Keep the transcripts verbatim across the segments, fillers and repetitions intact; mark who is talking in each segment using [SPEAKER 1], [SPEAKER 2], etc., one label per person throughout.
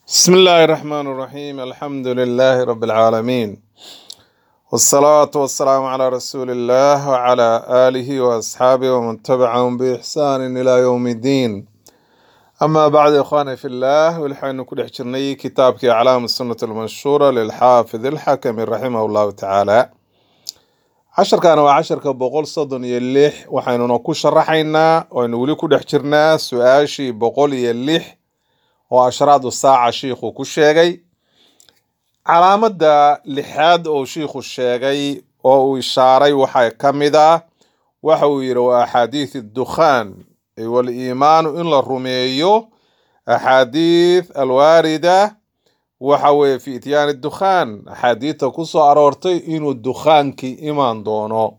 [SPEAKER 1] بسم الله الرحمن الرحيم الحمد لله رب العالمين والصلاة والسلام على رسول الله وعلى آله وأصحابه ومن تبعهم بإحسان إلى يوم الدين أما بعد إخواني في الله والحين كل حجرني كتابك أعلام السنة المنشورة للحافظ الحكم رحمه الله تعالى عشر كان وعشر كبقول صدن يلح وحين نكون شرحينا ونولي كل حجرنا سؤاشي بقول يلح وأشراط الساعة شيخو كشيغي علامة لحاد أو شيخ الشيغي أو إشاري وحي كمدا وحو يروا أحاديث الدخان والإيمان إن الرميو أحاديث الواردة وحو في إتيان الدخان أحاديث كسو أرورتي إنو الدخان كي إيمان دونو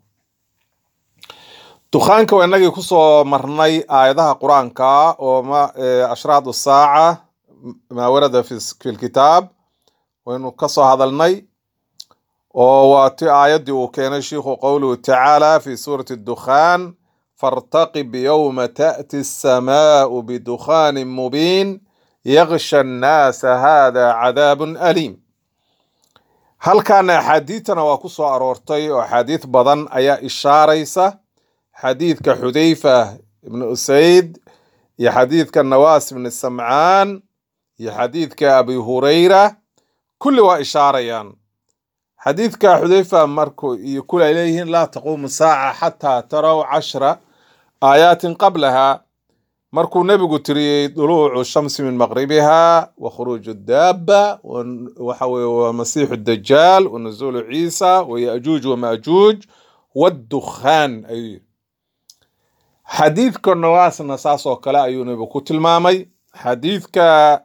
[SPEAKER 1] دخانك وإنك كسو مرني آياتها قرآنك وما أشراط الساعة ما ورد في في الكتاب وإنه كسو هذا الني وواتي آيات وكان الشيخ قوله تعالى في سورة الدخان فارتقب يوم تأتي السماء بدخان مبين يغشى الناس هذا عذاب أليم. هل كان حديثنا وكسو أرورتي وحديث بدن أي إشاريسة حديث كحذيفة بن أسيد يا حديث كالنواس بن السمعان يا حديث كأبي هريرة كل وإشاريان حديث كحذيفة مركو يقول إليه لا تقوم الساعة حتى تروا عشر آيات قبلها مركو نبي تري طلوع الشمس من مغربها وخروج الدابة ومسيح الدجال ونزول عيسى ويأجوج ومأجوج والدخان أي حديث كالنواس نساس وكلا أيون بكوت المامي حديث ك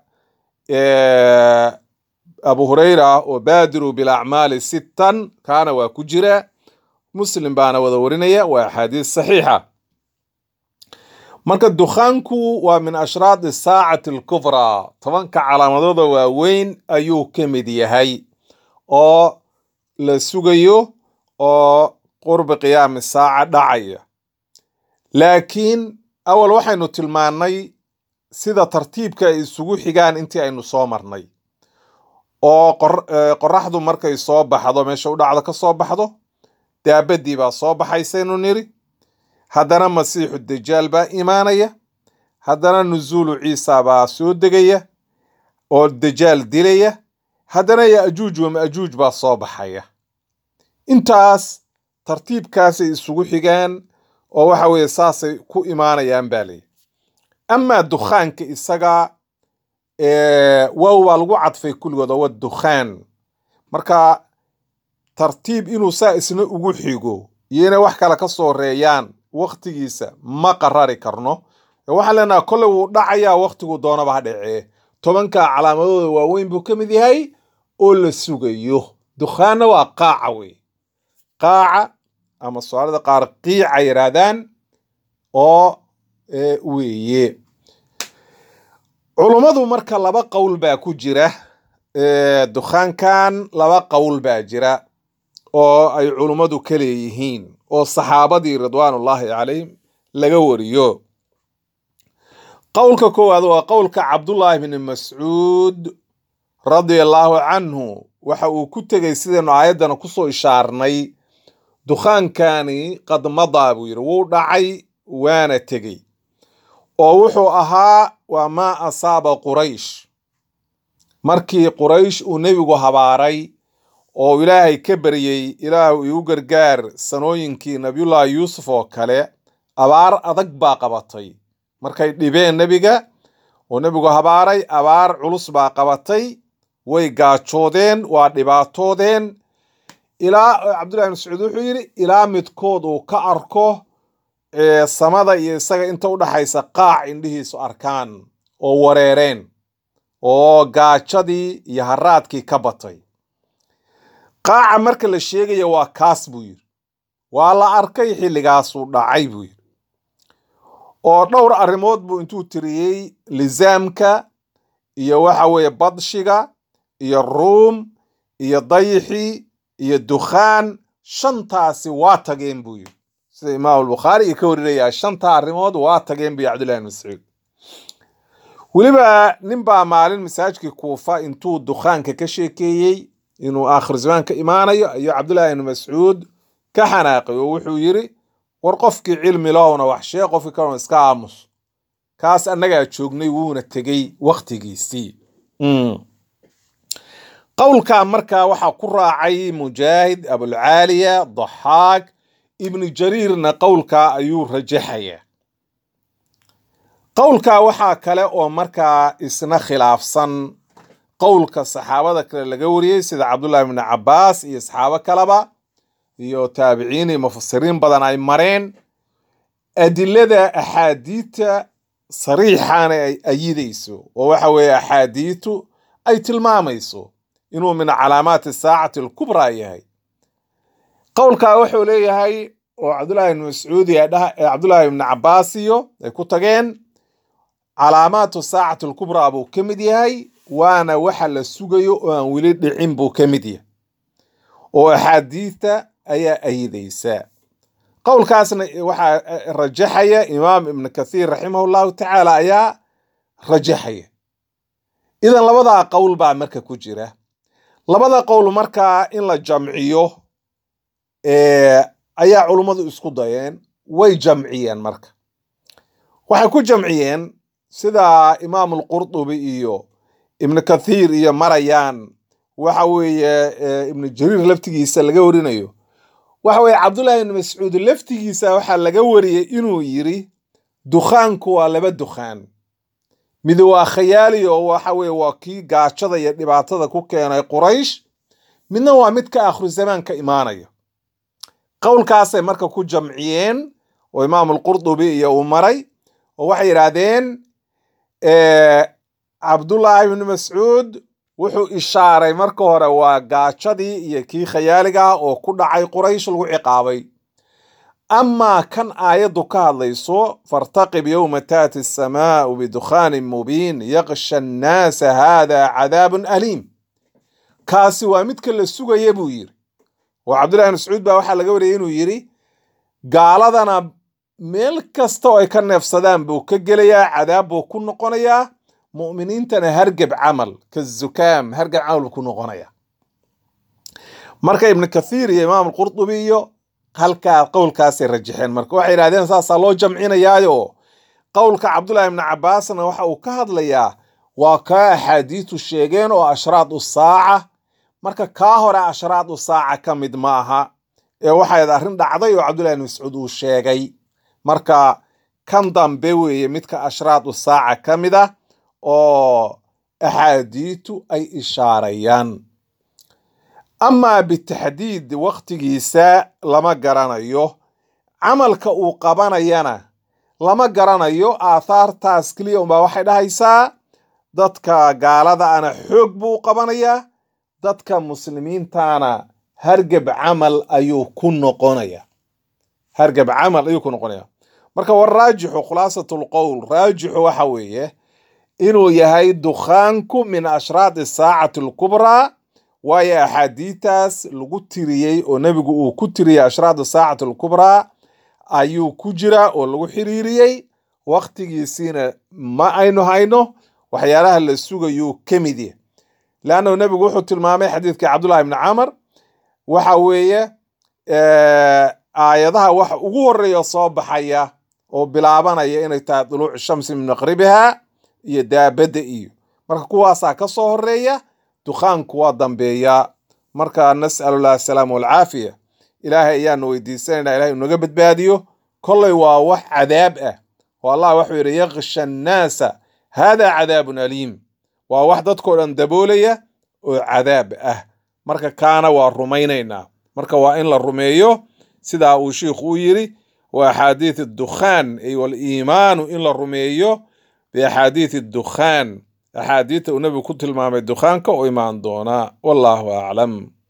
[SPEAKER 1] أبو هريرة وبادروا بالأعمال ستا كان وكجرة مسلم بانا وذورينيا وحديث صحيحة مركز دخانكو ومن أشراط الساعة الكبرى طبعا كعلامة وين أيو كمدي هاي أو لسوغيو أو قرب قيام الساعة دعية لكن أول واحد إنه تلماني سيدا ترتيب كيسوق حجان أنتي إنه صامرني أو قر قرحضو مركز صوب حضو ماشي وده على كصوب حضو ده بدي بقى صوب حيسينو نيري هذانا مسيح الدجال بقى إيمانية هذانا نزول عيسى بقى سود دقية أو الدجال ديلية هذانا يأجوج ومأجوج بقى صوب حية انتاس ترتيب كاسي يسوق حجان oo waxa weeye saasay ku imaanayaan baalay ama dukhaanka isaga ee waa lagu cadfay kulligooda waa dukhaan marka tartiib inuu saa isna ugu xigo yeena wax kala ka soo reeyaan waqtigiisa ma qarari karno waxa leena kole uu dhacaya waqtigu doonaba ha dhacee tobanka calaamadooda waaweyn buu kamid yahay oo la sugayo dukhaana waa qaaca wey qaaca ama su'aalada qaar qiica yiraahdaan oo weeye culimadu marka laba qowl baa ku jira ee dukhaankan laba qowl baa jira oo ay culimadu kale yihiin oo saxaabadii ridwaanullaahi calayhim laga wariyo qowlka koowaad waa qowlka Abdullah ibn Mas'ud radiyallahu anhu waxa uu ku tagay sideen aayadana ku soo ishaarnay دخانكاني قد مضى بوير ودعي وانا تجي ووحو أها وما أصاب قريش مركي قريش ونبيغو هباري او إلهي كبريي إلهي يوغرغار سنوينكي نبي الله يوسف وكالي أبار أدق باقبطي مركي ديبين نبيغا ونبيغو هباري أبار علوس باقبطي ويقاتشودين ودباتودين إلى عبد الله بن مسعود وحيري إلى متكود وكأركو إيه سمادا يساق انت ودحيسا قاع عنده سو أركان أو وريرين أو قاعدي يهرات كي كبطي قاع مركز الشيء يوا كاس بوير ولا أركي حيلي قاسو دعي بوير أو نور أرمود بو انتو تريي لزامك يوحوي بدشيغا يروم يضيحي iyo dukhaan shantaasi waa tageen buu yiri sida Imaam al-Bukhari ka wariyay shanta arimood waa tageen bi Abdullah ibn Mas'ud weliba nin baa maalin masaajidkii kuufa intuu dukhaanka ka sheekeeyey inuu aakhir zamaanka imaanayo ayuu cabdullaahi ibnu mascuud ka xanaaqay oo wuxuu yidhi war qofkii cilmi lahowna wax sheeg qofkii kalena iska aamus kaas annagaa joognay wuuna tegey wakhtigiisii qowlkaa markaa waxaa ku raacay mujaahid abulcaaliya daxaak ibnu jariirna qowlkaa ayuu rajaxaya qowlkaa waxaa kale oo markaa isna khilaafsan qowlka saxaabada kale laga wariyey sida cabdullaahi ibnu cabbaas iyo saxaabo kaleba iyo taabiciin iyo mufasiriin badan ay mareen adilada axaadiidta sariixaana ay ayidayso oo waxa weeye axaadiidtu ay tilmaamayso inuu min calaamaati saacati alkubraa yahay qowlkaa wuxuu leeyahay oo cabdullaahi ibnu mascuud iyo cabdullaahi ibnu cabbaas iyo ay ku tageen calaamaatu saacati alkubraa buu ka mid yahay waana waxa la sugayo oo aan weli dhicin buu ka mid yahay oo axaadiidta ayaa ayidaysa qowlkaasna waxaa rajaxaya imaam ibnu kathiir raximah llahu tacaala ayaa rajaxaya idan labadaa qowl baa marka ku jira labada qowl markaa in la jamciyo ayaa culummadu isku dayeen way jamciyeen marka waxay ku jamciyeen sida imaam alqurdubi iyo ibnu kathiir iyo marayaan waxa weeye ibnu jariir laftigiisa laga warinayo waxa weeye cabdullaahi ibnu mascuud laftigiisa waxaa laga wariyey inuu yiri dukhaanku waa laba dukhaan mid waa khayaali oo waxa weeye waa kii gaajada iyo dhibaatada ku keenay quraysh midna waa mid ka akhru zamaanka imaanayo qowlkaasay marka ku jamciyeen oo imaam alqurdubi iyo uu maray oo waxay yidhaahdeen cabdullaahi ibnu mascuud wuxuu ishaaray marka hore waa gaajadii iyo kii khayaaliga ah oo ku dhacay quraysh lagu ciqaabay amaa kan aayaddu ka hadlayso fartaqib yowma taati asamaau bidukhaanin mubiin yaqsha annaasa haada cadaabun aliim kaasi waa midka la sugaya buu yiri oo cabdullahi ibnu mascuud baa waxaa laga wariyay inuu yiri gaaladana meel kasta oo ay ka neefsadaan buu ka gelayaa cadaab buu ku noqonayaa mu'miniintana hargab camal ka zukaam hargab camal buu ku noqonayaa marka ibnu kathiir iyo imaam alqurdubi iyo halkaa qowlkaasay rajaxeen marka waxay yidhahdeen saasaa loo jamcinayaayo qowlka cabdullaahi ibnu cabbaasna waxa uu ka hadlayaa waa kaa axaadiistu sheegeen oo ashraad u saaca marka kaa hore ashraad u saaca ka mid ma aha ee waxay arrin dhacday oo cabdullaahi ibnu mascuud uu sheegay marka kan dambe weeye midka ashraad u saaca ka mid ah oo axaadiistu ay ishaarayaan amaa bitaxdiid waqtigiisa lama garanayo camalka uu qabanayana lama garanayo aathaartaas keliya unbaa waxay dhahaysaa dadka gaalada ana xoog buu qabanayaa dadka muslimiintana hargab camal ayuu ku noqonaya hargab camal ayuu ku noqonaya marka war raajixu khulaasatul qowl raajixu waxa weeye inuu yahay dukhaanku min ashraad saacati alkubraa waayo axaadiitaas lagu tiriyey oo nebigu uu ku tiriyey ashraad saacati alkubraa ayuu ku jira oo lagu xiriiriyey waqtigiisiina ma aynu hayno waxyaalaha la sugayuu ka mid yahay laannahu nebigu wuxuu tilmaamay xadiidkii cabdullahi ibni camar waxa weeye aayadaha waxa ugu horeeya soo baxaya oo bilaabanaya inay tahay duluucu shamsi min maqribiha iyo daabadda iyo marka kuwaasaa ka soo horeeya dukhaanku waa dambeeya marka nas'alullah asalaama walcaafiya ilaahay ayaanu weydiisanayna ilahay inaga badbaadiyo kollay waa wax cadaab ah oo allah wuxuu yidhi yaqsha annaasa hada cadaabun aliim waa wax dadkoo dhan daboolaya oo cadaab ah marka kaana waa rumaynaynaa marka waa in la rumeeyo sidaa uu shiikhu u yiri wa axaadiith addukhaan ay waliimaanu in la rumeeyo biaxaadiith addukhaan axaadiita uu nebigu ku tilmaamay dukhaanka oo imaan doonaa wallahu aclam